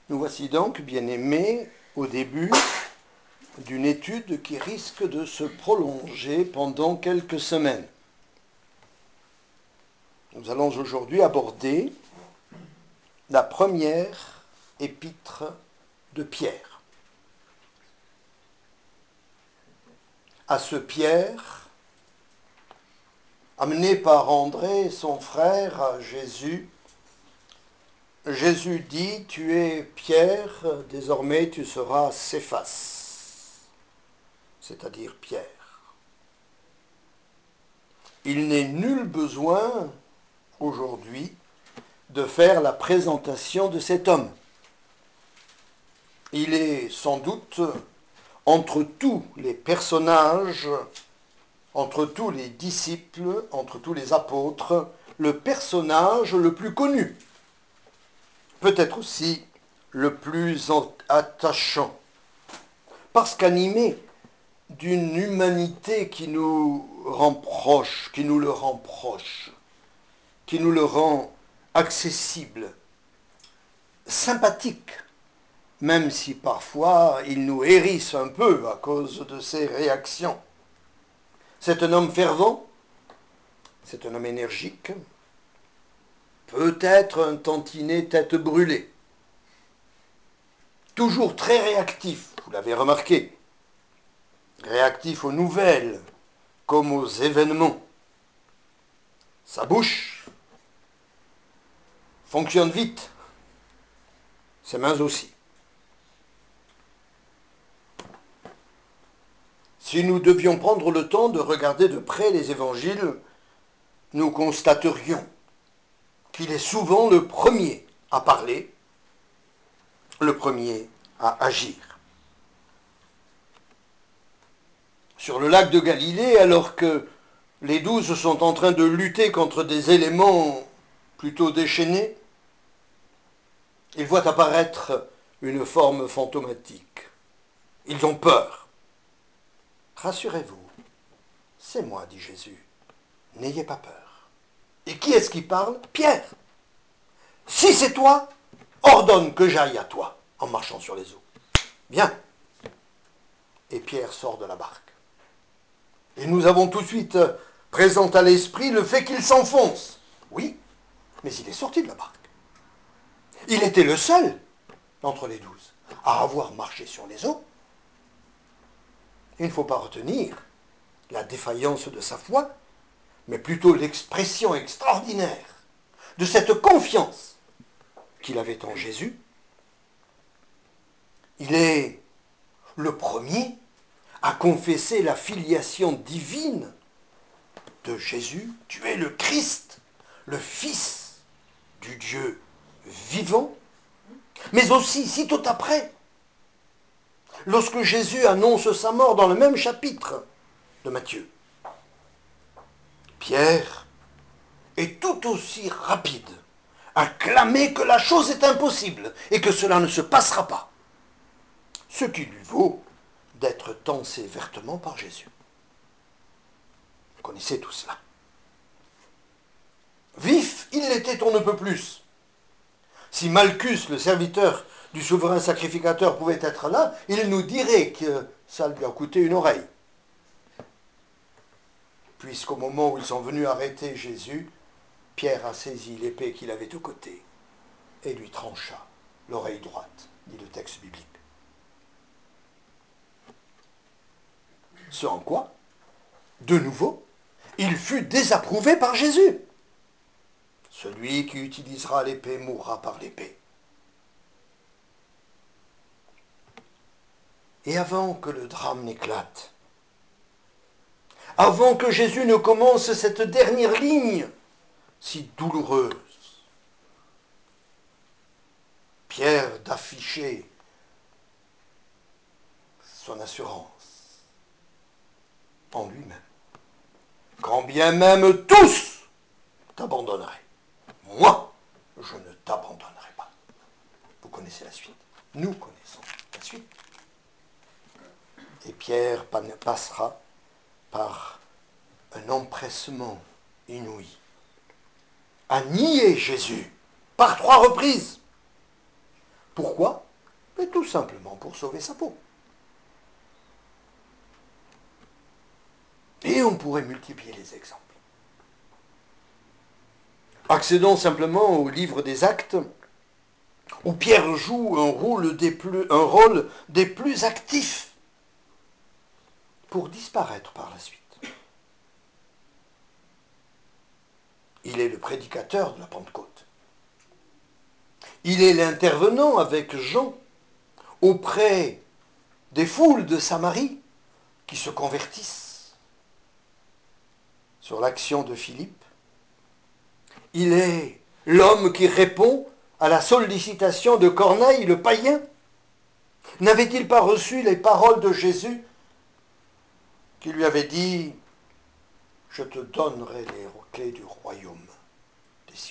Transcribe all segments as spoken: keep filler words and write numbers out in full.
Nous voici donc, bien-aimés, au début d'une étude qui risque de se prolonger pendant quelques semaines. Nous allons aujourd'hui aborder la première épître de Pierre. À ce Pierre, amené par André, son frère, à Jésus, Jésus dit, « Tu es Pierre, désormais tu seras Céphas », c'est-à-dire Pierre. Il n'est nul besoin aujourd'hui de faire la présentation de cet homme. Il est sans doute entre tous les personnages, entre tous les disciples, entre tous les apôtres, le personnage le plus connu, peut-être aussi le plus attachant, parce qu'animé d'une humanité qui nous rend proche, qui nous le rend proche, qui nous le rend accessible, sympathique, même si parfois il nous hérisse un peu à cause de ses réactions. C'est un homme fervent, c'est un homme énergique, peut-être un tantinet tête brûlée, toujours très réactif, vous l'avez remarqué, réactif aux nouvelles comme aux événements. Sa bouche fonctionne vite, ses mains aussi. Si nous devions prendre le temps de regarder de près les évangiles, nous constaterions qu'il est souvent le premier à parler, le premier à agir. Sur le lac de Galilée, alors que les douze sont en train de lutter contre des éléments plutôt déchaînés, ils voient apparaître une forme fantomatique. Ils ont peur. Rassurez-vous, c'est moi, dit Jésus. N'ayez pas peur. Et qui est-ce qui parle? Pierre. Si c'est toi, ordonne que j'aille à toi en marchant sur les eaux. Viens. Et Pierre sort de la barque. Et nous avons tout de suite présent à l'esprit le fait qu'il s'enfonce. Oui, mais il est sorti de la barque. Il était le seul d'entre les douze à avoir marché sur les eaux. Il ne faut pas retenir la défaillance de sa foi, mais plutôt l'expression extraordinaire de cette confiance qu'il avait en Jésus. Il est le premier à confesser la filiation divine de Jésus. Tu es le Christ, le Fils du Dieu vivant. Mais aussi, sitôt après, lorsque Jésus annonce sa mort dans le même chapitre de Matthieu, Pierre est tout aussi rapide à clamer que la chose est impossible et que cela ne se passera pas. Ce qui lui vaut d'être tancé vertement par Jésus. Vous connaissez tout cela. Vif, il l'était on ne peut plus. Si Malchus, le serviteur du souverain sacrificateur, pouvait être là, il nous dirait que ça lui a coûté une oreille. Puisqu'au moment où ils sont venus arrêter Jésus, Pierre a saisi l'épée qu'il avait au côté et lui trancha l'oreille droite, dit le texte biblique. Ce en quoi, de nouveau, il fut désapprouvé par Jésus. Celui qui utilisera l'épée mourra par l'épée. Et avant que le drame n'éclate, avant que Jésus ne commence cette dernière ligne si douloureuse, Pierre d'afficher son assurance en lui-même. Quand bien même tous t'abandonneraient, moi, je ne t'abandonnerai pas. Vous connaissez la suite. Nous connaissons la suite. Et Pierre passera par un empressement inouï à nier Jésus par trois reprises. Pourquoi? Mais tout simplement pour sauver sa peau. Et on pourrait multiplier les exemples. Accédons simplement au livre des Actes, où Pierre joue un rôle des plus, un rôle des plus actifs pour disparaître par la suite. Il est le prédicateur de la Pentecôte. Il est l'intervenant avec Jean auprès des foules de Samarie qui se convertissent sur l'action de Philippe. Il est l'homme qui répond à la sollicitation de Corneille, le païen. N'avait-il pas reçu les paroles de Jésus qui lui avait dit « Je te donnerai les clés du royaume des cieux ».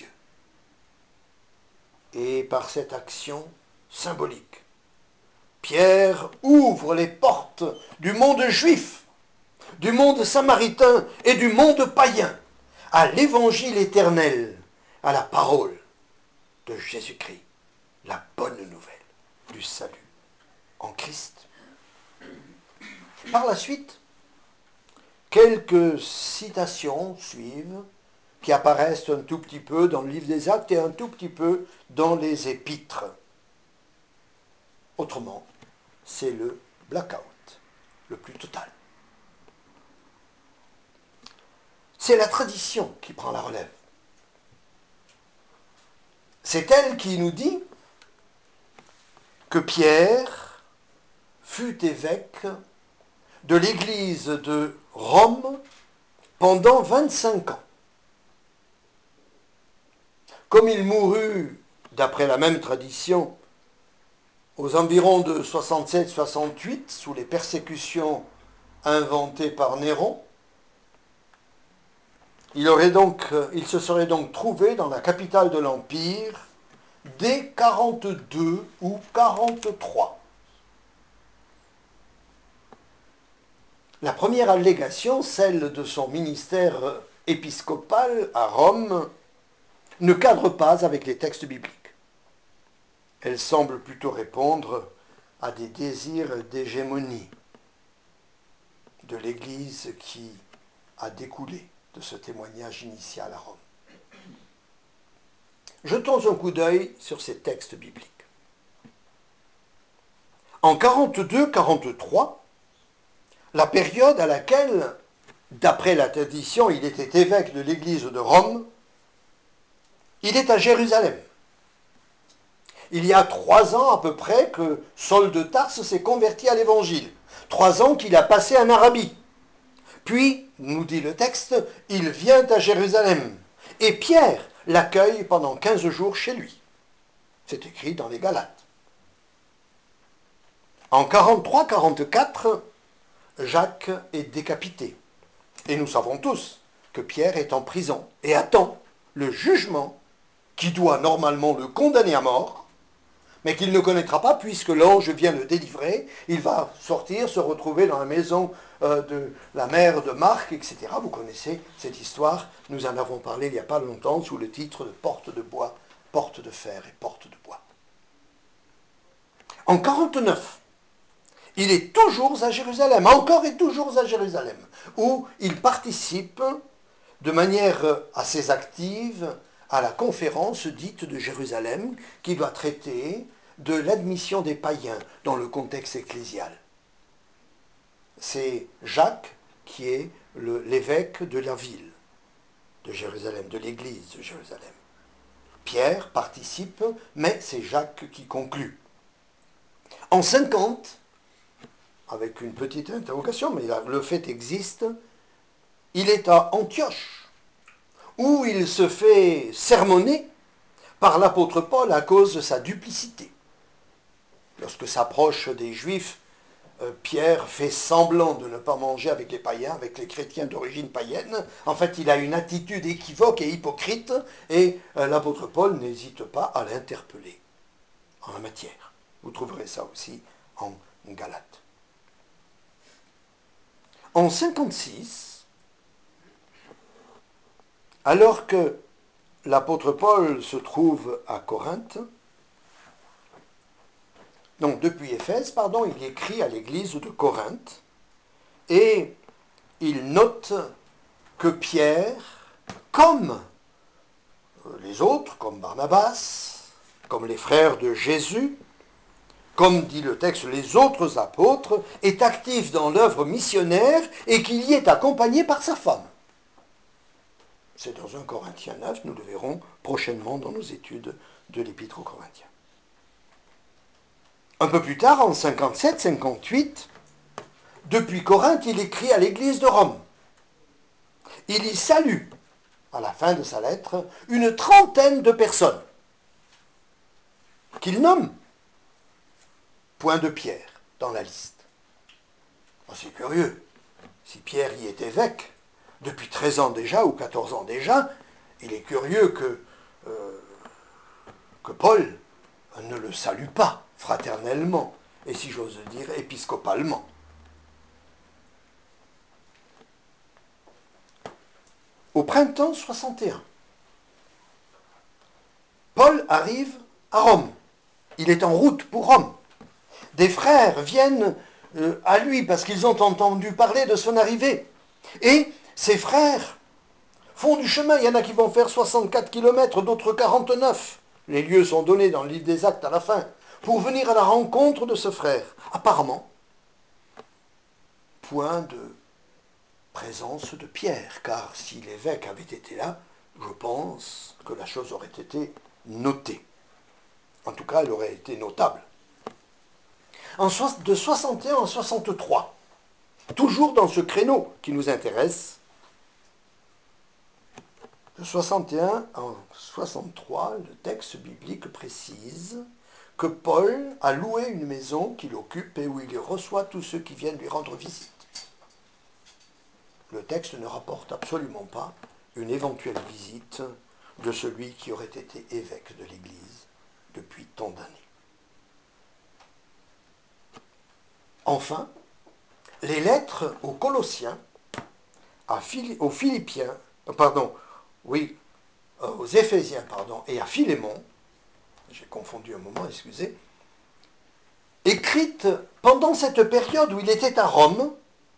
Et par cette action symbolique, Pierre ouvre les portes du monde juif, du monde samaritain et du monde païen à l'évangile éternel, à la parole de Jésus-Christ, la bonne nouvelle du salut en Christ. Par la suite, quelques citations suivent qui apparaissent un tout petit peu dans le livre des Actes et un tout petit peu dans les épîtres. Autrement, c'est le blackout, le plus total. C'est la tradition qui prend la relève. C'est elle qui nous dit que Pierre fut évêque de l'église de Rome pendant vingt-cinq ans. Comme il mourut, d'après la même tradition, aux environs de soixante-sept soixante-huit, sous les persécutions inventées par Néron, il, aurait donc, il se serait donc trouvé dans la capitale de l'Empire dès quarante-deux ou quarante-trois. La première allégation, celle de son ministère épiscopal à Rome, ne cadre pas avec les textes bibliques. Elle semble plutôt répondre à des désirs d'hégémonie de l'Église qui a découlé de ce témoignage initial à Rome. Jetons un coup d'œil sur ces textes bibliques. En quarante-deux quarante-trois, la période à laquelle, d'après la tradition, il était évêque de l'Église de Rome, il est à Jérusalem. Il y a trois ans à peu près que Saul de Tarse s'est converti à l'Évangile. Trois ans qu'il a passé en Arabie. Puis, nous dit le texte, il vient à Jérusalem. Et Pierre l'accueille pendant quinze jours chez lui. C'est écrit dans les Galates. En quarante-trois quarante-quatre, Jacques est décapité. Et nous savons tous que Pierre est en prison et attend le jugement qui doit normalement le condamner à mort, mais qu'il ne connaîtra pas puisque l'ange vient le délivrer. Il va sortir, se retrouver dans la maison euh, de la mère de Marc, et cetera. Vous connaissez cette histoire, nous en avons parlé il n'y a pas longtemps sous le titre de Porte de bois, porte de fer et porte de bois. En quarante-neuf, il est toujours à Jérusalem, encore et toujours à Jérusalem, où il participe de manière assez active à la conférence dite de Jérusalem, qui doit traiter de l'admission des païens dans le contexte ecclésial. C'est Jacques qui est le, l'évêque de la ville de Jérusalem, de l'église de Jérusalem. Pierre participe, mais c'est Jacques qui conclut. En cinquante, avec une petite interrogation, mais le fait existe, il est à Antioche, où il se fait sermonner par l'apôtre Paul à cause de sa duplicité. Lorsque s'approche des Juifs, euh, Pierre fait semblant de ne pas manger avec les païens, avec les chrétiens d'origine païenne. En fait, il a une attitude équivoque et hypocrite, et euh, l'apôtre Paul n'hésite pas à l'interpeller en la matière. Vous trouverez ça aussi en Galates. En cinquante-six, alors que l'apôtre Paul se trouve à Corinthe, non, depuis Éphèse, pardon, il écrit à l'église de Corinthe et il note que Pierre, comme les autres, comme Barnabas, comme les frères de Jésus, comme dit le texte, les autres apôtres, est actif dans l'œuvre missionnaire et qu'il y est accompagné par sa femme. C'est dans un Corinthiens neuf, nous le verrons prochainement dans nos études de l'Épître aux Corinthiens. Un peu plus tard, en cinquante-sept cinquante-huit, depuis Corinthe, il écrit à l'église de Rome. Il y salue, à la fin de sa lettre, une trentaine de personnes qu'il nomme. Point de Pierre dans la liste. Oh, c'est curieux. Si Pierre y est évêque, depuis treize ans déjà, ou quatorze ans déjà, il est curieux que, euh, que Paul ne le salue pas fraternellement, et si j'ose dire épiscopalement. Au printemps soixante et un, Paul arrive à Rome. Il est en route pour Rome. Des frères viennent euh, à lui parce qu'ils ont entendu parler de son arrivée. Et ces frères font du chemin. Il y en a qui vont faire soixante-quatre kilomètres, d'autres quarante-neuf. Les lieux sont donnés dans le livre des Actes à la fin. Pour venir à la rencontre de ce frère. Apparemment, point de présence de Pierre. Car si l'évêque avait été là, je pense que la chose aurait été notée. En tout cas, elle aurait été notable. En so- de soixante et un en soixante-trois, toujours dans ce créneau qui nous intéresse, de soixante et un en soixante-trois, le texte biblique précise que Paul a loué une maison qu'il occupe et où il reçoit tous ceux qui viennent lui rendre visite. Le texte ne rapporte absolument pas une éventuelle visite de celui qui aurait été évêque de l'Église depuis tant d'années. Enfin, les lettres aux Colossiens, à Phil- aux Philippiens, euh, pardon, oui, euh, aux Éphésiens, pardon, et à Philémon, j'ai confondu un moment, excusez, écrites pendant cette période où il était à Rome,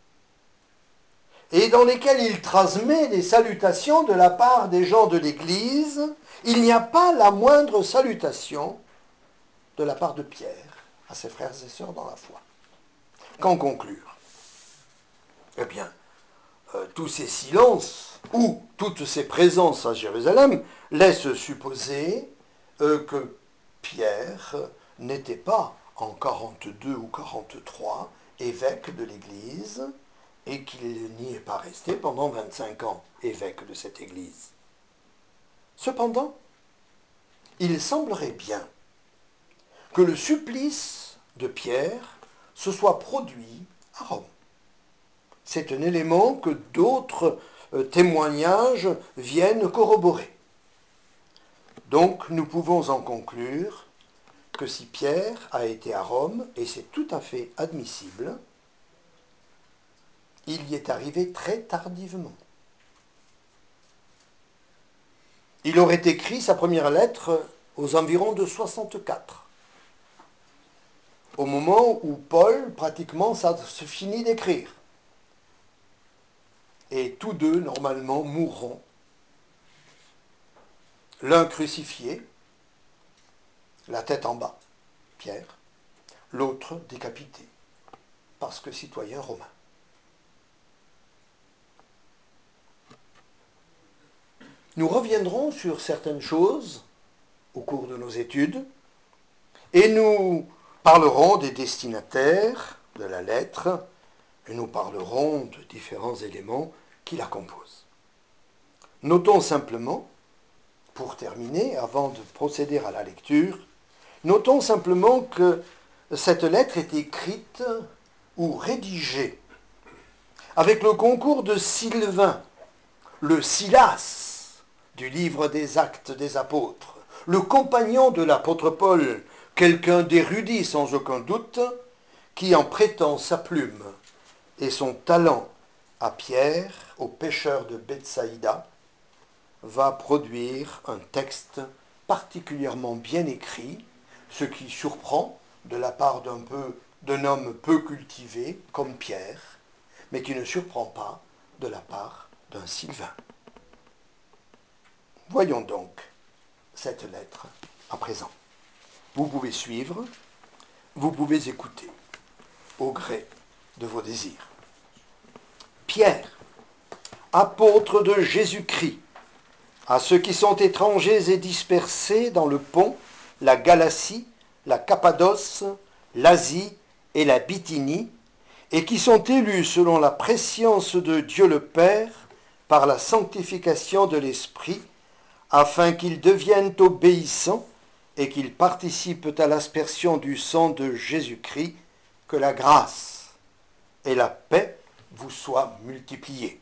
et dans lesquelles il transmet des salutations de la part des gens de l'Église, il n'y a pas la moindre salutation de la part de Pierre à ses frères et sœurs dans la foi. Qu'en conclure? Eh bien, euh, tous ces silences ou toutes ces présences à Jérusalem laissent supposer euh, que Pierre n'était pas en quarante-deux ou quarante-trois évêque de l'Église et qu'il n'y est pas resté pendant vingt-cinq ans évêque de cette Église. Cependant, il semblerait bien que le supplice de Pierre se soit produit à Rome. C'est un élément que d'autres euh, témoignages viennent corroborer. Donc nous pouvons en conclure que si Pierre a été à Rome, et c'est tout à fait admissible, il y est arrivé très tardivement. Il aurait écrit sa première lettre aux environs de soixante-quatre, au moment où Paul, pratiquement, ça se finit d'écrire. Et tous deux, normalement, mourront. L'un crucifié, la tête en bas, Pierre, l'autre décapité, parce que citoyen romain. Nous reviendrons sur certaines choses au cours de nos études, et nous parlerons des destinataires de la lettre, et nous parlerons de différents éléments qui la composent. Notons simplement, pour terminer, avant de procéder à la lecture, notons simplement que cette lettre est écrite ou rédigée avec le concours de Sylvain, le Silas du livre des Actes des Apôtres, le compagnon de l'apôtre Paul, quelqu'un d'érudit sans aucun doute, qui en prêtant sa plume et son talent à Pierre, au pêcheur de Bethsaïda, va produire un texte particulièrement bien écrit, ce qui surprend, de la part d'un peu, d'un homme peu cultivé, comme Pierre, mais qui ne surprend pas de la part d'un Sylvain. Voyons donc cette lettre à présent. Vous pouvez suivre, vous pouvez écouter, au gré de vos désirs. Pierre, apôtre de Jésus-Christ, à ceux qui sont étrangers et dispersés dans le Pont, la Galatie, la Cappadoce, l'Asie et la Bithynie, et qui sont élus selon la prescience de Dieu le Père, par la sanctification de l'Esprit, afin qu'ils deviennent obéissants et qu'ils participent à l'aspersion du sang de Jésus-Christ, que la grâce et la paix vous soient multipliées.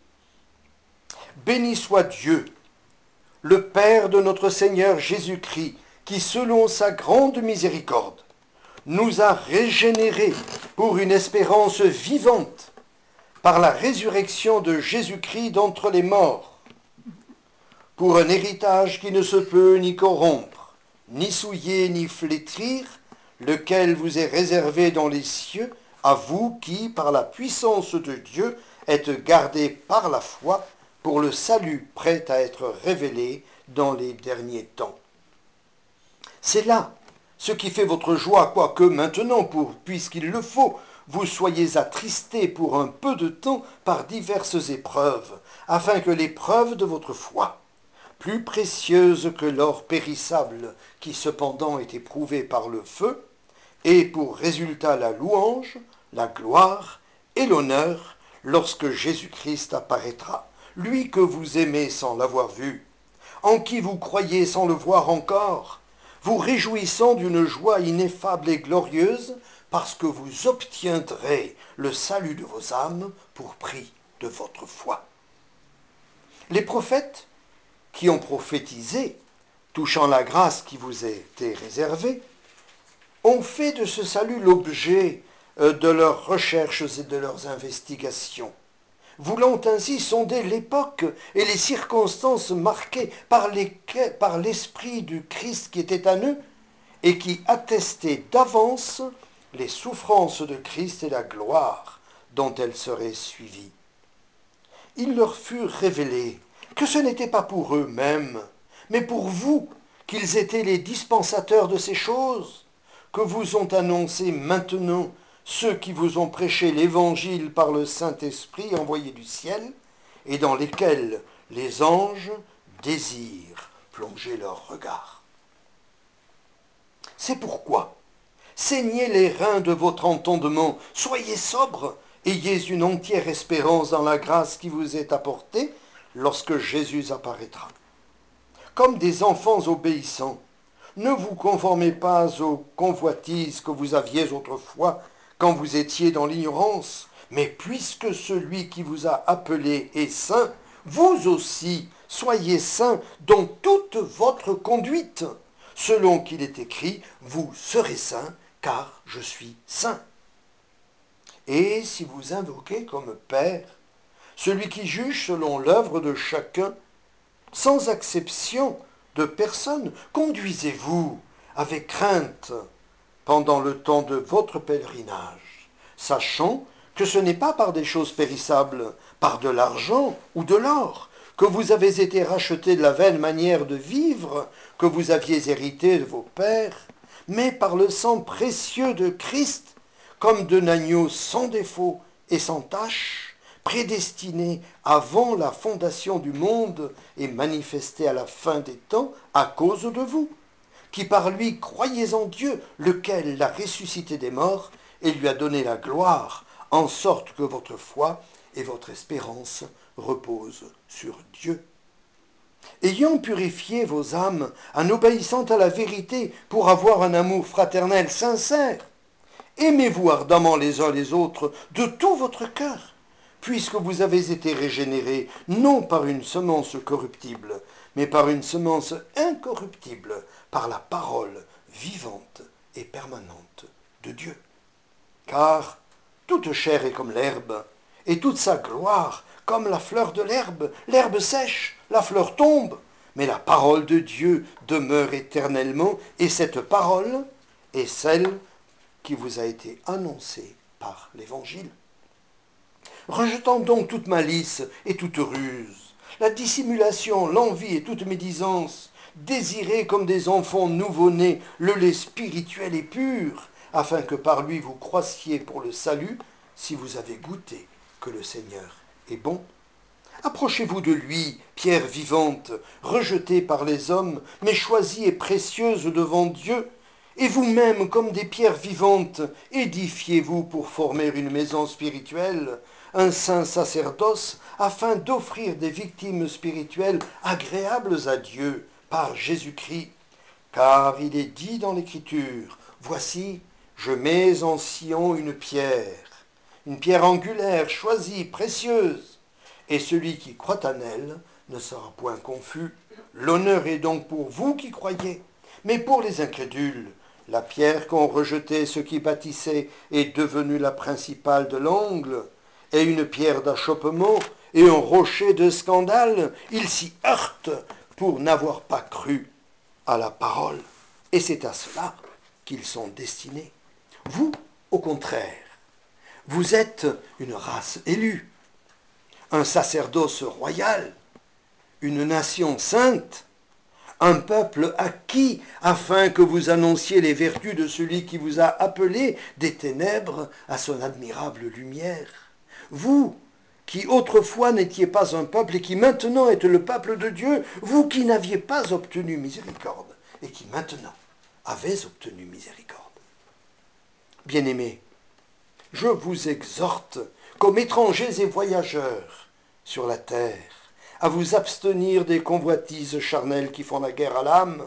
Béni soit Dieu, le Père de notre Seigneur Jésus-Christ, qui, selon sa grande miséricorde, nous a régénérés pour une espérance vivante par la résurrection de Jésus-Christ d'entre les morts, pour un héritage qui ne se peut ni corrompre, ni souiller, ni flétrir, lequel vous est réservé dans les cieux, à vous qui, par la puissance de Dieu, êtes gardés par la foi pour le salut prêt à être révélé dans les derniers temps. C'est là ce qui fait votre joie, quoique maintenant, pour, puisqu'il le faut, vous soyez attristés pour un peu de temps par diverses épreuves, afin que l'épreuve de votre foi, plus précieuse que l'or périssable, qui cependant est éprouvé par le feu, ait pour résultat la louange, la gloire et l'honneur lorsque Jésus-Christ apparaîtra, lui que vous aimez sans l'avoir vu, en qui vous croyez sans le voir encore, vous réjouissant d'une joie ineffable et glorieuse, parce que vous obtiendrez le salut de vos âmes pour prix de votre foi. Les prophètes qui ont prophétisé, touchant la grâce qui vous a été réservée, ont fait de ce salut l'objet de leurs recherches et de leurs investigations, voulant ainsi sonder l'époque et les circonstances marquées par, lesquelles, par l'esprit du Christ qui était en eux et qui attestait d'avance les souffrances de Christ et la gloire dont elles seraient suivies. Il leur fut révélé que ce n'était pas pour eux-mêmes, mais pour vous qu'ils étaient les dispensateurs de ces choses, que vous ont annoncé maintenant ceux qui vous ont prêché l'Évangile par le Saint-Esprit envoyé du ciel, et dans lesquels les anges désirent plonger leur regard. C'est pourquoi, saignez les reins de votre entendement, soyez sobres, ayez une entière espérance dans la grâce qui vous est apportée lorsque Jésus apparaîtra. Comme des enfants obéissants, ne vous conformez pas aux convoitises que vous aviez autrefois quand vous étiez dans l'ignorance, mais puisque celui qui vous a appelé est saint, vous aussi soyez saints dans toute votre conduite, selon qu'il est écrit, vous serez saints, car je suis saint. Et si vous invoquez comme Père celui qui juge selon l'œuvre de chacun, sans exception de personne, conduisez-vous avec crainte pendant le temps de votre pèlerinage, sachant que ce n'est pas par des choses périssables, par de l'argent ou de l'or, que vous avez été rachetés de la vaine manière de vivre que vous aviez hérité de vos pères, mais par le sang précieux de Christ, comme d'un agneau sans défaut et sans tache, prédestiné avant la fondation du monde et manifesté à la fin des temps à cause de vous, qui par lui croyez en Dieu, lequel l'a ressuscité des morts et lui a donné la gloire, en sorte que votre foi et votre espérance reposent sur Dieu. Ayant purifié vos âmes en obéissant à la vérité pour avoir un amour fraternel sincère, aimez-vous ardemment les uns les autres de tout votre cœur, puisque vous avez été régénérés non par une semence corruptible, mais par une semence incorruptible, par la parole vivante et permanente de Dieu. Car toute chair est comme l'herbe, et toute sa gloire comme la fleur de l'herbe. L'herbe sèche, la fleur tombe, mais la parole de Dieu demeure éternellement, et cette parole est celle qui vous a été annoncé par l'Évangile. Rejetant donc toute malice et toute ruse, la dissimulation, l'envie et toute médisance, désirez comme des enfants nouveau-nés le lait spirituel et pur, afin que par lui vous croissiez pour le salut, si vous avez goûté que le Seigneur est bon. Approchez-vous de lui, pierre vivante, rejetée par les hommes, mais choisie et précieuse devant Dieu, et vous-même, comme des pierres vivantes, édifiez-vous pour former une maison spirituelle, un saint sacerdoce, afin d'offrir des victimes spirituelles agréables à Dieu par Jésus-Christ. Car il est dit dans l'Écriture, « Voici, je mets en Sion une pierre, une pierre angulaire, choisie, précieuse, et celui qui croit en elle ne sera point confus. L'honneur est donc pour vous qui croyez, mais pour les incrédules, la pierre qu'ont rejetée ceux qui bâtissaient est devenue la principale de l'angle, et une pierre d'achoppement, et un rocher de scandale. Ils s'y heurtent pour n'avoir pas cru à la parole. Et c'est à cela qu'ils sont destinés. Vous, au contraire, vous êtes une race élue, un sacerdoce royal, une nation sainte, un peuple acquis, afin que vous annonciez les vertus de celui qui vous a appelé des ténèbres à son admirable lumière. Vous, qui autrefois n'étiez pas un peuple et qui maintenant êtes le peuple de Dieu, vous qui n'aviez pas obtenu miséricorde et qui maintenant avez obtenu miséricorde. Bien-aimés, je vous exhorte, comme étrangers et voyageurs sur la terre, à vous abstenir des convoitises charnelles qui font la guerre à l'âme.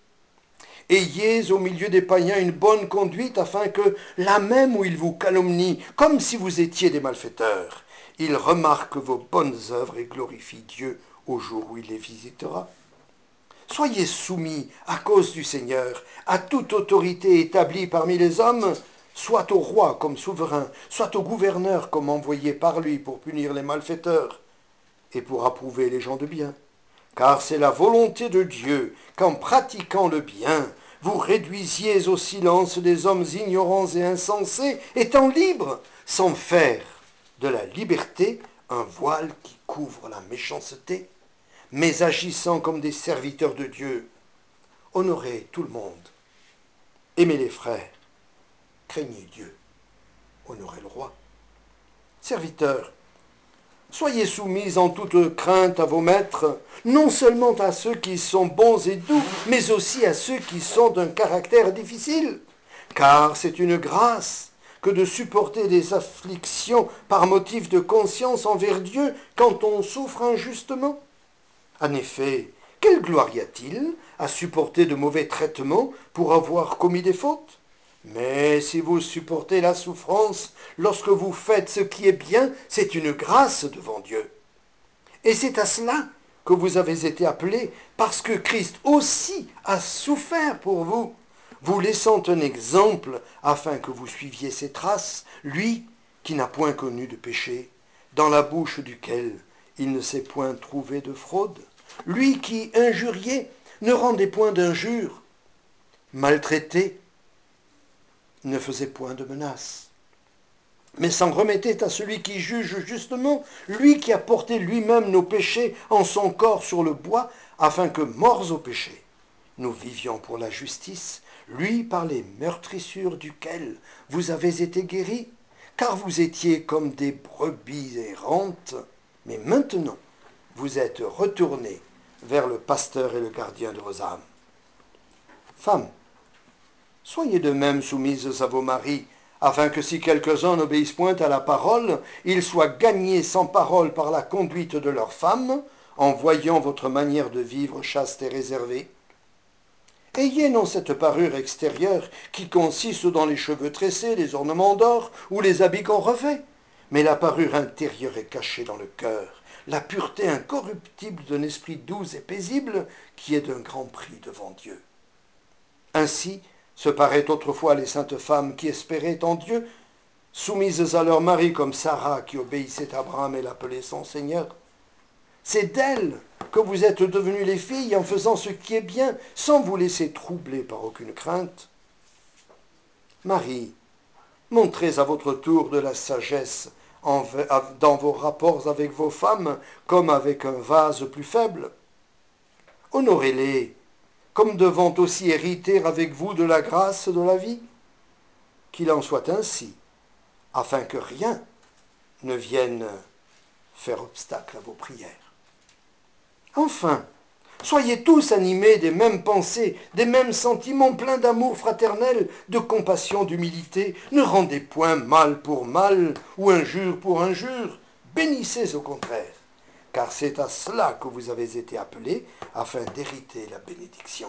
Ayez au milieu des païens une bonne conduite, afin que, là même où ils vous calomnient, comme si vous étiez des malfaiteurs, ils remarquent vos bonnes œuvres et glorifient Dieu au jour où il les visitera. Soyez soumis, à cause du Seigneur, à toute autorité établie parmi les hommes, soit au roi comme souverain, soit au gouverneur comme envoyé par lui pour punir les malfaiteurs et pour approuver les gens de bien. Car c'est la volonté de Dieu qu'en pratiquant le bien, vous réduisiez au silence des hommes ignorants et insensés, étant libres, sans faire de la liberté un voile qui couvre la méchanceté, mais agissant comme des serviteurs de Dieu. Honorez tout le monde, aimez les frères, craignez Dieu, honorez le roi. Serviteurs, soyez soumis en toute crainte à vos maîtres, non seulement à ceux qui sont bons et doux, mais aussi à ceux qui sont d'un caractère difficile. Car c'est une grâce que de supporter des afflictions par motif de conscience envers Dieu quand on souffre injustement. En effet, quelle gloire y a-t-il à supporter de mauvais traitements pour avoir commis des fautes ? Mais si vous supportez la souffrance lorsque vous faites ce qui est bien, c'est une grâce devant Dieu. Et c'est à cela que vous avez été appelés, parce que Christ aussi a souffert pour vous, vous laissant un exemple afin que vous suiviez ses traces, lui qui n'a point connu de péché, dans la bouche duquel il ne s'est point trouvé de fraude, lui qui, injurié, ne rendait point d'injure, maltraité, ne faisait point de menaces, mais s'en remettait à celui qui juge justement, lui qui a porté lui-même nos péchés en son corps sur le bois, afin que, morts au péché, nous vivions pour la justice, lui par les meurtrissures duquel vous avez été guéris, car vous étiez comme des brebis errantes, mais maintenant vous êtes retournés vers le pasteur et le gardien de vos âmes. Femmes, soyez de même soumises à vos maris, afin que si quelques-uns n'obéissent point à la parole, ils soient gagnés sans parole par la conduite de leurs femmes, en voyant votre manière de vivre chaste et réservée. Ayez non cette parure extérieure qui consiste dans les cheveux tressés, les ornements d'or ou les habits qu'on refait, mais la parure intérieure est cachée dans le cœur, la pureté incorruptible d'un esprit doux et paisible qui est d'un grand prix devant Dieu. Ainsi se paraient autrefois les saintes femmes qui espéraient en Dieu, soumises à leur mari comme Sarah qui obéissait à Abraham et l'appelait son Seigneur. C'est d'elles que vous êtes devenues les filles en faisant ce qui est bien, sans vous laisser troubler par aucune crainte. Marie Montrez à votre tour de la sagesse dans vos rapports avec vos femmes, comme avec un vase plus faible. Honorez-les, comme devant aussi hériter avec vous de la grâce de la vie. Qu'il en soit ainsi, afin que rien ne vienne faire obstacle à vos prières. Enfin, soyez tous animés des mêmes pensées, des mêmes sentiments pleins d'amour fraternel, de compassion, d'humilité. Ne rendez point mal pour mal ou injure pour injure. Bénissez au contraire, car c'est à cela que vous avez été appelés, afin d'hériter la bénédiction.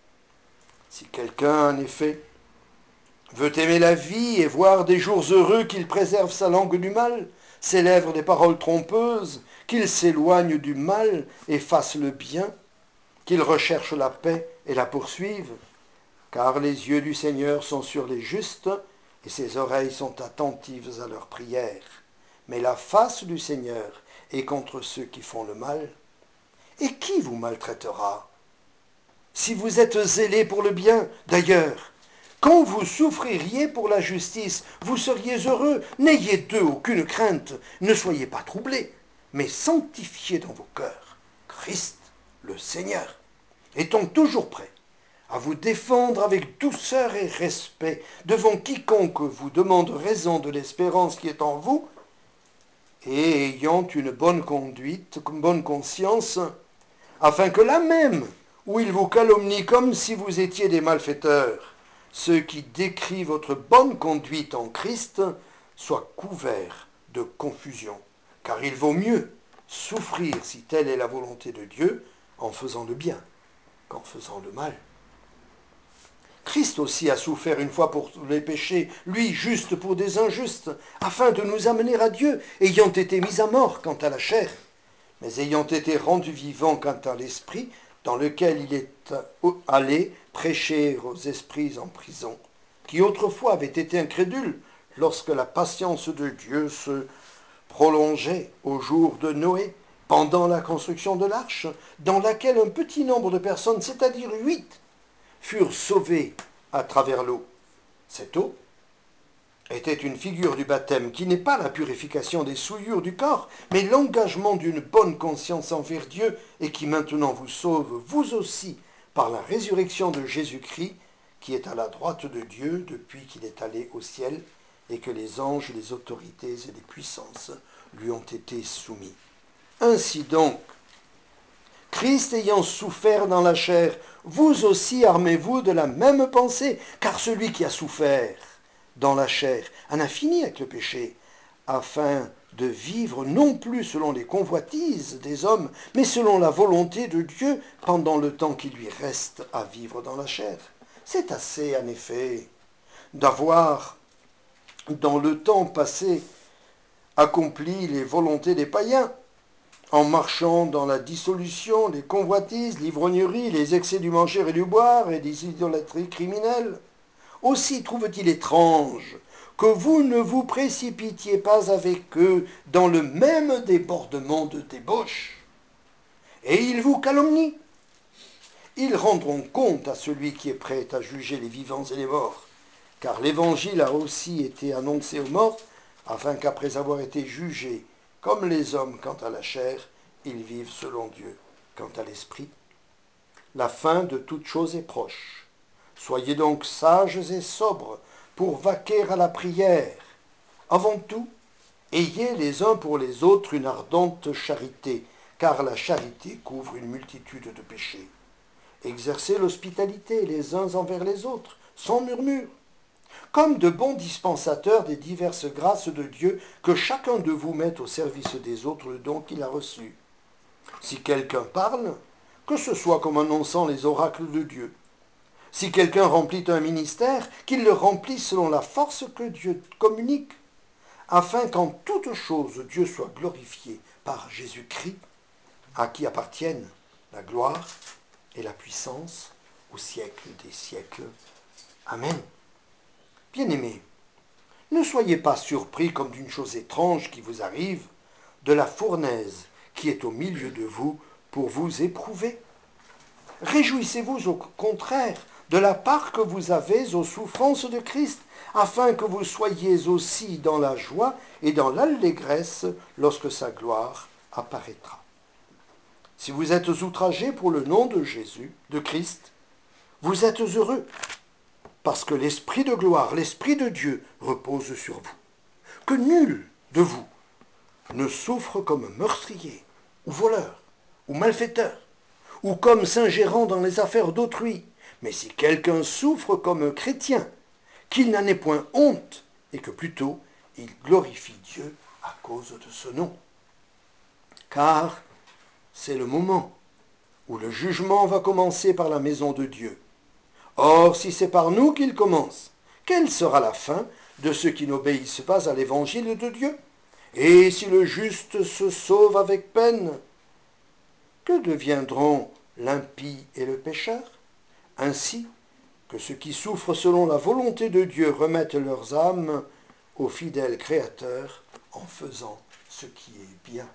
Si quelqu'un, en effet, veut aimer la vie et voir des jours heureux, qu'il préserve sa langue du mal, ses lèvres des paroles trompeuses, qu'il s'éloigne du mal et fasse le bien, qu'il recherche la paix et la poursuive, car les yeux du Seigneur sont sur les justes et ses oreilles sont attentives à leurs prières. Mais la face du Seigneur est contre ceux qui font le mal. Et qui vous maltraitera si vous êtes zélés pour le bien? D'ailleurs, quand vous souffririez pour la justice, vous seriez heureux. N'ayez d'eux aucune crainte, ne soyez pas troublés, mais sanctifiez dans vos cœurs Christ, le Seigneur, étant toujours prêt à vous défendre avec douceur et respect devant quiconque vous demande raison de l'espérance qui est en vous, et ayant une bonne conduite, une bonne conscience, afin que là même où ils vous calomnient comme si vous étiez des malfaiteurs, ceux qui décrient votre bonne conduite en Christ soient couverts de confusion, car il vaut mieux souffrir, si telle est la volonté de Dieu, en faisant le bien qu'en faisant le mal. Christ aussi a souffert une fois pour les péchés, lui juste pour des injustes, afin de nous amener à Dieu, ayant été mis à mort quant à la chair, mais ayant été rendu vivant quant à l'esprit, dans lequel il est allé prêcher aux esprits en prison, qui autrefois avaient été incrédules lorsque la patience de Dieu se prolongeait au jour de Noé, pendant la construction de l'arche, dans laquelle un petit nombre de personnes, c'est-à-dire huit, furent sauvées à travers l'eau. Cette eau était une figure du baptême qui n'est pas la purification des souillures du corps, mais l'engagement d'une bonne conscience envers Dieu et qui maintenant vous sauve, vous aussi, par la résurrection de Jésus-Christ, qui est à la droite de Dieu depuis qu'il est allé au ciel et que les anges, les autorités et les puissances lui ont été soumis. Ainsi donc, Christ ayant souffert dans la chair, vous aussi armez-vous de la même pensée, car celui qui a souffert dans la chair en a fini avec le péché, afin de vivre non plus selon les convoitises des hommes, mais selon la volonté de Dieu pendant le temps qui lui reste à vivre dans la chair. C'est assez, en effet, d'avoir, dans le temps passé, accompli les volontés des païens, en marchant dans la dissolution, les convoitises, l'ivrognerie, les excès du manger et du boire et des idolâtries criminelles. Aussi trouve-t-il étrange que vous ne vous précipitiez pas avec eux dans le même débordement de débauche. Et ils vous calomnient. Ils rendront compte à celui qui est prêt à juger les vivants et les morts, car l'Évangile a aussi été annoncé aux morts, afin qu'après avoir été jugés comme les hommes quant à la chair, ils vivent selon Dieu quant à l'esprit. La fin de toute chose est proche. Soyez donc sages et sobres pour vaquer à la prière. Avant tout, ayez les uns pour les autres une ardente charité, car la charité couvre une multitude de péchés. Exercez l'hospitalité les uns envers les autres, sans murmure, comme de bons dispensateurs des diverses grâces de Dieu, que chacun de vous mette au service des autres le don qu'il a reçu. Si quelqu'un parle, que ce soit comme annonçant les oracles de Dieu. Si quelqu'un remplit un ministère, qu'il le remplisse selon la force que Dieu communique, afin qu'en toute chose Dieu soit glorifié par Jésus-Christ, à qui appartiennent la gloire et la puissance au siècle des siècles. Amen. Bien-aimés, ne soyez pas surpris comme d'une chose étrange qui vous arrive, de la fournaise qui est au milieu de vous pour vous éprouver. Réjouissez-vous au contraire de la part que vous avez aux souffrances de Christ, afin que vous soyez aussi dans la joie et dans l'allégresse lorsque sa gloire apparaîtra. Si vous êtes outragés pour le nom de Jésus, de Christ, vous êtes heureux, parce que l'Esprit de gloire, l'Esprit de Dieu repose sur vous. Que nul de vous ne souffre comme meurtrier, ou voleur, ou malfaiteur, ou comme s'ingérant dans les affaires d'autrui, mais si quelqu'un souffre comme chrétien, qu'il n'en ait point honte, et que plutôt il glorifie Dieu à cause de ce nom. Car c'est le moment où le jugement va commencer par la maison de Dieu. Or, si c'est par nous qu'il commence, quelle sera la fin de ceux qui n'obéissent pas à l'évangile de Dieu? Et si le juste se sauve avec peine, que deviendront l'impie et le pécheur? Ainsi que ceux qui souffrent selon la volonté de Dieu remettent leurs âmes au fidèle Créateur en faisant ce qui est bien.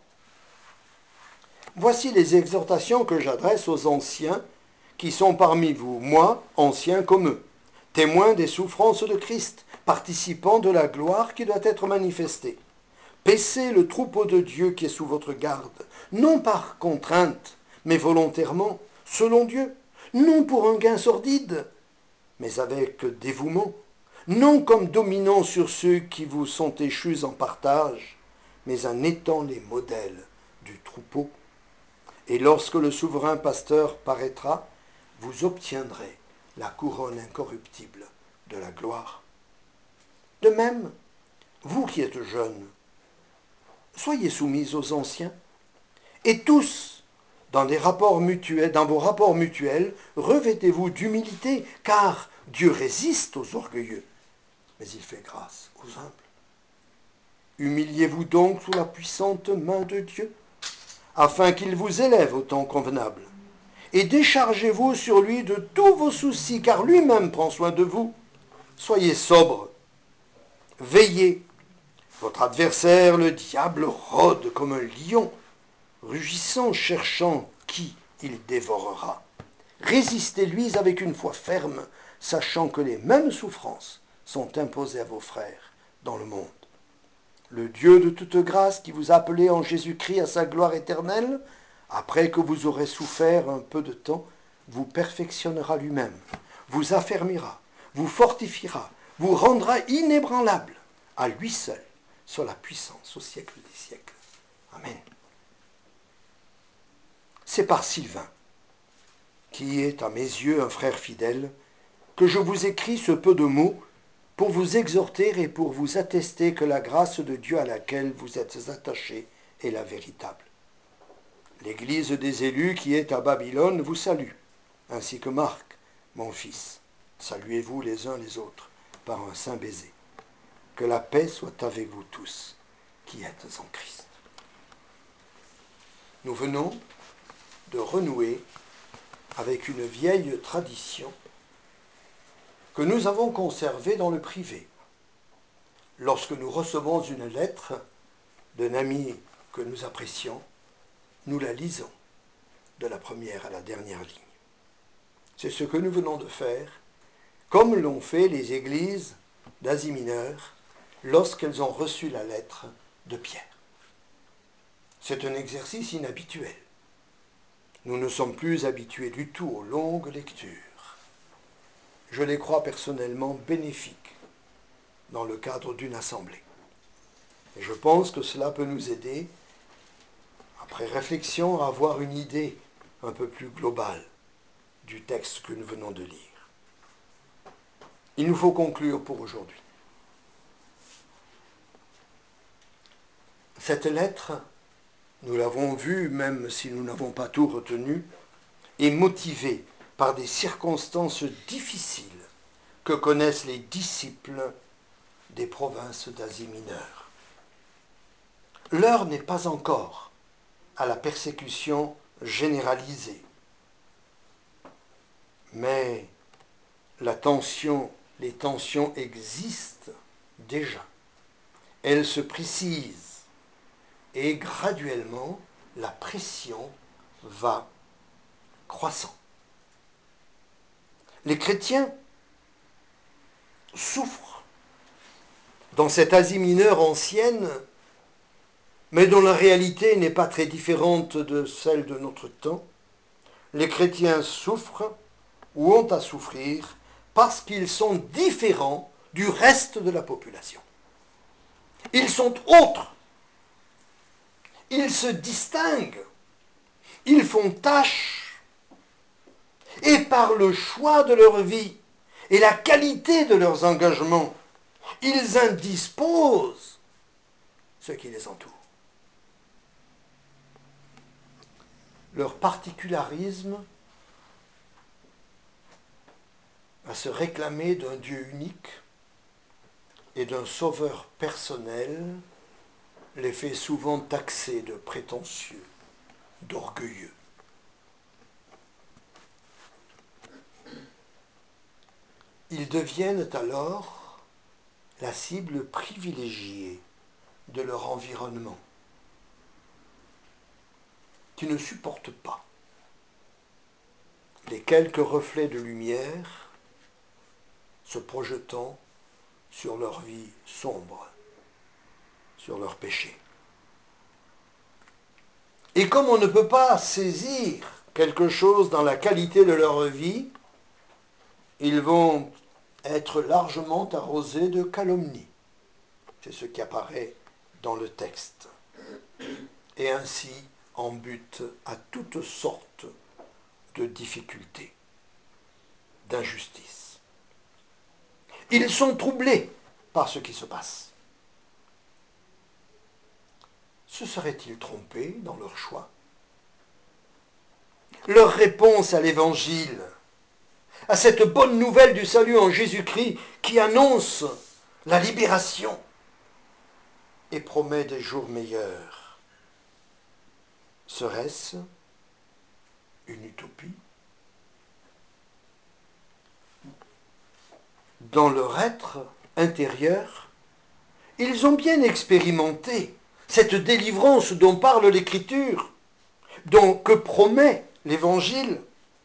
Voici les exhortations que j'adresse aux anciens qui sont parmi vous, moi, ancien comme eux, témoins des souffrances de Christ, participants de la gloire qui doit être manifestée. Paissez le troupeau de Dieu qui est sous votre garde, non par contrainte, mais volontairement, selon Dieu, non pour un gain sordide, mais avec dévouement, non comme dominant sur ceux qui vous sont échus en partage, mais en étant les modèles du troupeau. Et lorsque le souverain pasteur paraîtra, vous obtiendrez la couronne incorruptible de la gloire. De même, vous qui êtes jeunes, soyez soumis aux anciens, et tous, dans, des rapports mutuels, dans vos rapports mutuels, revêtez-vous d'humilité, car Dieu résiste aux orgueilleux, mais il fait grâce aux humbles. Humiliez-vous donc sous la puissante main de Dieu, afin qu'il vous élève au temps convenable. Et déchargez-vous sur lui de tous vos soucis, car lui-même prend soin de vous. Soyez sobres, veillez. Votre adversaire, le diable, rôde comme un lion, rugissant, cherchant qui il dévorera. Résistez-lui avec une foi ferme, sachant que les mêmes souffrances sont imposées à vos frères dans le monde. Le Dieu de toute grâce qui vous a appelé en Jésus-Christ à sa gloire éternelle, après que vous aurez souffert un peu de temps, vous perfectionnera lui-même, vous affermira, vous fortifiera, vous rendra inébranlable. À lui seul soit la puissance au siècle des siècles. Amen. C'est par Sylvain, qui est à mes yeux un frère fidèle, que je vous écris ce peu de mots pour vous exhorter et pour vous attester que la grâce de Dieu à laquelle vous êtes attachés est la véritable. L'Église des élus qui est à Babylone vous salue, ainsi que Marc, mon fils. Saluez-vous les uns les autres par un saint baiser. Que la paix soit avec vous tous qui êtes en Christ. Nous venons de renouer avec une vieille tradition que nous avons conservée dans le privé. Lorsque nous recevons une lettre d'un ami que nous apprécions, nous la lisons de la première à la dernière ligne. C'est ce que nous venons de faire, comme l'ont fait les églises d'Asie mineure lorsqu'elles ont reçu la lettre de Pierre. C'est un exercice inhabituel. Nous ne sommes plus habitués du tout aux longues lectures. Je les crois personnellement bénéfiques dans le cadre d'une assemblée. Et je pense que cela peut nous aider, après réflexion, à avoir une idée un peu plus globale du texte que nous venons de lire. Il nous faut conclure pour aujourd'hui. Cette lettre, nous l'avons vu, même si nous n'avons pas tout retenu, est motivée par des circonstances difficiles que connaissent les disciples des provinces d'Asie mineure. L'heure n'est pas encore à la persécution généralisée, mais la tension, les tensions existent déjà. Elles se précisent et graduellement la pression va croissant. Les chrétiens souffrent dans cette Asie mineure ancienne, mais dont la réalité n'est pas très différente de celle de notre temps. Les chrétiens souffrent ou ont à souffrir parce qu'ils sont différents du reste de la population. Ils sont autres. Ils se distinguent. Ils font tâche. Et par le choix de leur vie et la qualité de leurs engagements, ils indisposent ce qui les entoure. Leur particularisme à se réclamer d'un Dieu unique et d'un sauveur personnel les fait souvent taxer de prétentieux, d'orgueilleux. Ils deviennent alors la cible privilégiée de leur environnement, qui ne supporte pas les quelques reflets de lumière se projetant sur leur vie sombre, sur leur péché. Et comme on ne peut pas saisir quelque chose dans la qualité de leur vie, ils vont être largement arrosés de calomnie. C'est ce qui apparaît dans le texte. Et ainsi en butte à toutes sortes de difficultés, d'injustices. Ils sont troublés par ce qui se passe. Se seraient-ils trompés dans leur choix? Leur réponse à l'Évangile, à cette bonne nouvelle du salut en Jésus-Christ qui annonce la libération et promet des jours meilleurs, serait-ce une utopie? Dans leur être intérieur, ils ont bien expérimenté cette délivrance dont parle l'Écriture, dont que promet l'Évangile.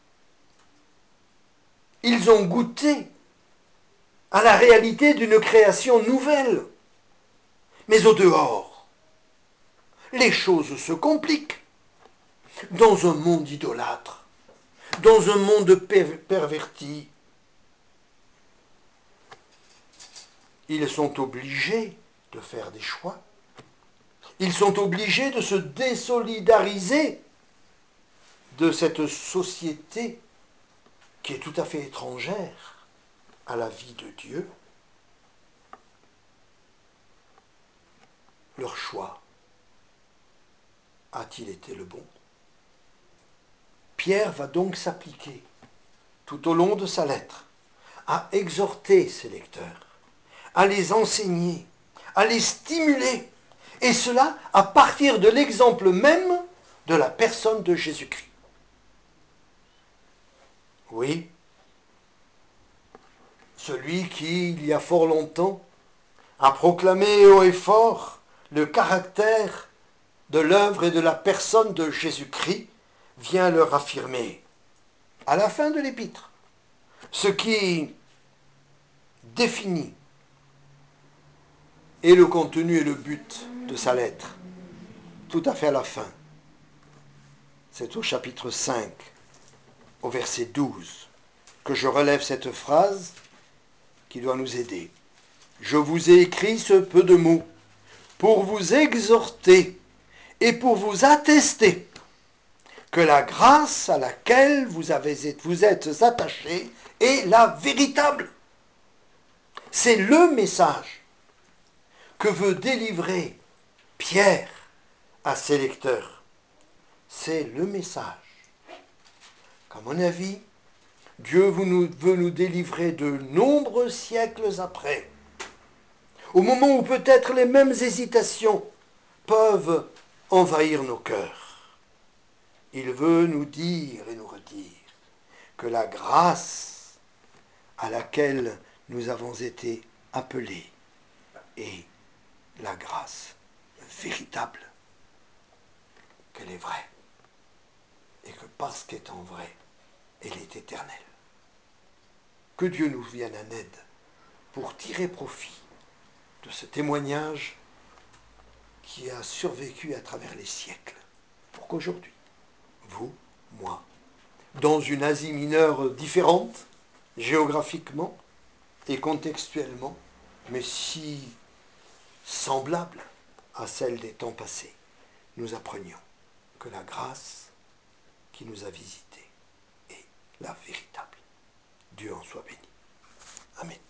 Ils ont goûté à la réalité d'une création nouvelle. Mais au dehors, les choses se compliquent. Dans un monde idolâtre, dans un monde per- perverti, ils sont obligés de faire des choix. Ils sont obligés de se désolidariser de cette société qui est tout à fait étrangère à la vie de Dieu. Leur choix a-t-il été le bon? Pierre va donc s'appliquer tout au long de sa lettre à exhorter ses lecteurs, à les enseigner, à les stimuler, et cela à partir de l'exemple même de la personne de Jésus-Christ. Oui, celui qui, il y a fort longtemps, a proclamé haut et fort le caractère de l'œuvre et de la personne de Jésus-Christ, vient leur affirmer, à la fin de l'épître, ce qui définit et le contenu et le but de sa lettre, tout à fait à la fin. C'est au chapitre cinq, au verset douze, que je relève cette phrase qui doit nous aider. Je vous ai écrit ce peu de mots pour vous exhorter et pour vous attester que la grâce à laquelle vous, avez, vous êtes attachés est la véritable. C'est le message que veut délivrer Pierre à ses lecteurs. C'est le message qu'à mon avis, Dieu veut nous, veut nous délivrer de nombreux siècles après, au moment où peut-être les mêmes hésitations peuvent envahir nos cœurs. Il veut nous dire et nous redire que la grâce à laquelle nous avons été appelés est la grâce véritable, qu'elle est vraie, et que parce qu'étant vraie, elle est éternelle. Que Dieu nous vienne en aide pour tirer profit de ce témoignage qui a survécu à travers les siècles, pour qu'aujourd'hui, vous, moi, dans une Asie mineure différente, géographiquement et contextuellement, mais si semblable à celle des temps passés, nous apprenions que la grâce qui nous a visités est la véritable. Dieu en soit béni. Amen.